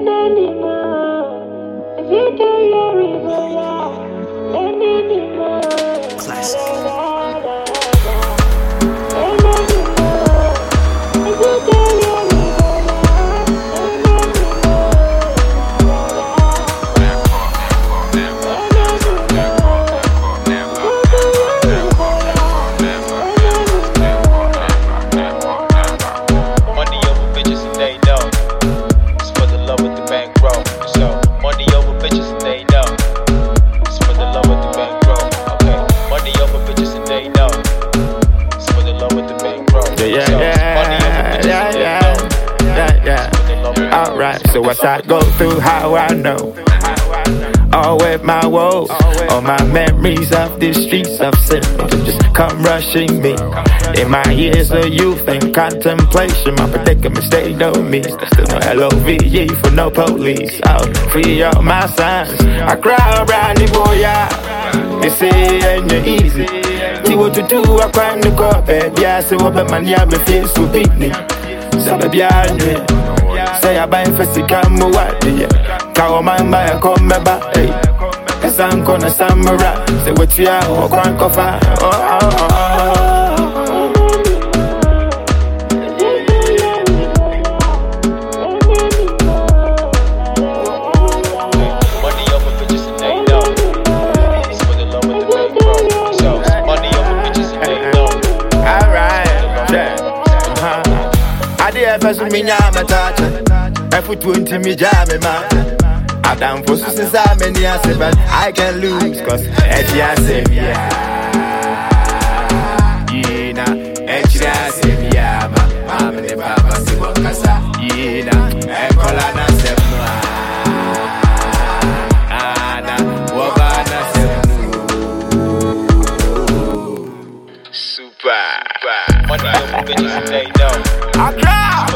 So as I go through how I know, all with my woes, all my memories of the streets of sin just come rushing me. In my years of youth and contemplation, my predicament stayed on me. There's still no LOVE for no police. I'll free up my signs. I cry around the boy, yeah. They say ain't it easy. See what you do, I cry in the car, baby. I say what my yeah, me feel so beat me. So baby, I know. Say I buy first come what yeah. Cow man buy a come back hey. Cause I'm gonna samurai. Say what you are or crank off Money over bitches and they know. It's for the love of the bank, bro. So money over bitches and they know. Alright, I did first with me now my touch. I put 20 me jam in my I done for since I many I say but I can lose cause if you say yeah if you say yeah mama ne baba si wakasa yeah ekola na se ana wabana se super money over bitches and they know. I cry.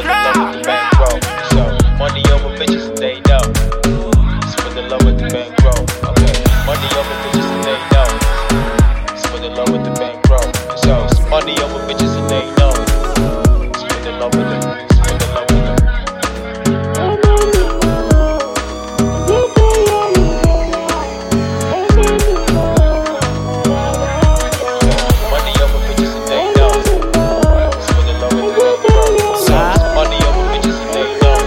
Money over bitches and they know. It's for the love of the bankroll. Okay. Money over bitches and they know. It's for the love of the bankroll. So it's money over bitches and they know. It's for the love of the. It's for the love of the. Money over bitches and they know. It's for the love of the bankroll. So it's money over bitches and they know.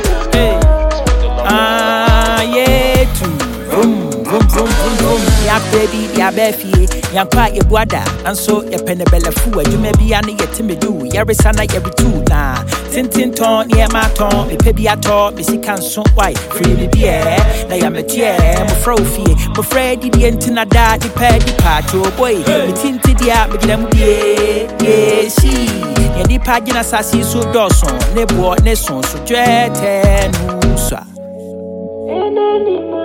Baby, ya befi, ya kwa ye boada, and so ye penebella fu, you may be an yetimidu, Yarisana yabitu na. Tintin ton, ye ma ton, me pebi ato, missy can so white, free me beer, na yamatia, my frophy, my Freddy the antenna da, the paddy pato, boy, me tinted the app, me them ye, she, ye the pagina sassy so dawson, nebo, neson, so jet and whosa.